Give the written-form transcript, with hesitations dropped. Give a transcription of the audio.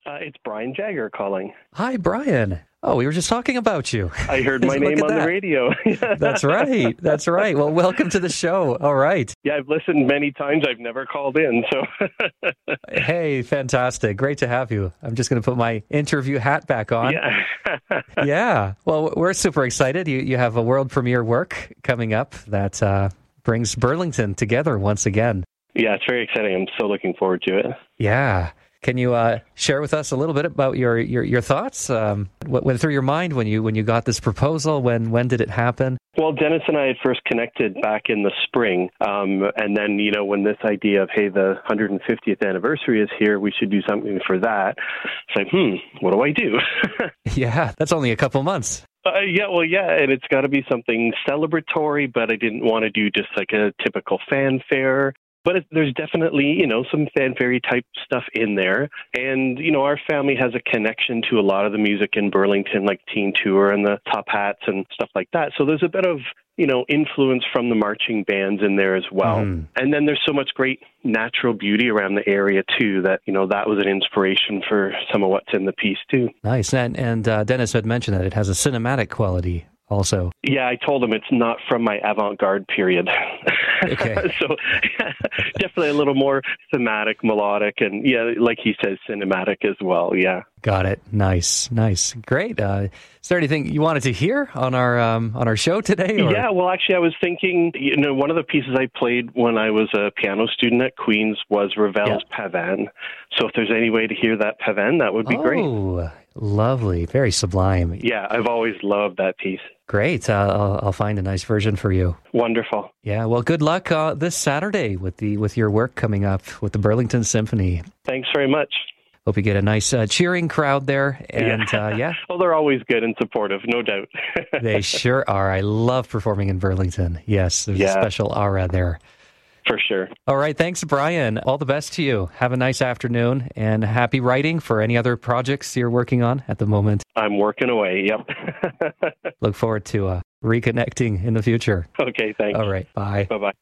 It's Brian Jagger calling. Hi, Brian. Oh, we were just talking about you. I heard my name on the radio. That's right. That's right. Well, welcome to the show. All right. Yeah, I've listened many times. I've never called in. So, Hey, fantastic. Great to have you. I'm just going to put my interview hat back on. yeah. Yeah. Well, we're super excited. You have a world premiere work coming up that brings Burlington together once again. Yeah, it's very exciting. I'm so looking forward to it. Yeah. Can you share with us a little bit about your thoughts? What went through your mind when you got this proposal? When did it happen? Well, Dennis and I had first connected back in the spring. And then, when this idea of, hey, the 150th anniversary is here, we should do something for that. It's like, what do I do? Yeah, that's only a couple months. And it's got to be something celebratory, but I didn't want to do just like a typical fanfare. But there's definitely, some fanfare type stuff in there. And, our family has a connection to a lot of the music in Burlington, like Teen Tour and the Top Hats and stuff like that. So there's a bit of, influence from the marching bands in there as well. And then there's so much great natural beauty around the area, too, that, that was an inspiration for some of what's in the piece, too. Nice. And Dennis had mentioned that it has a cinematic quality also. Yeah, I told him it's not from my avant-garde period. Okay. So definitely a little more thematic, melodic, and like he says, cinematic as well. Yeah. Got it. Nice. Great. Is there anything you wanted to hear on our show today? Or? Yeah, well, actually, I was thinking, one of the pieces I played when I was a piano student at Queen's was Ravel's Pavane. So if there's any way to hear that Pavane, that would be great. Oh, lovely. Very sublime. Yeah, I've always loved that piece. Great. I'll find a nice version for you. Wonderful. Yeah. Well, good luck this Saturday with your work coming up with the Burlington Symphony. Thanks very much. Hope you get a nice cheering crowd there. And Well, they're always good and supportive, no doubt. They sure are. I love performing in Burlington. Yes, there's a special aura there. For sure. All right. Thanks, Brian. All the best to you. Have a nice afternoon and happy writing for any other projects you're working on at the moment. I'm working away. Yep. Look forward to reconnecting in the future. Okay. Thanks. All right. Bye. Bye-bye.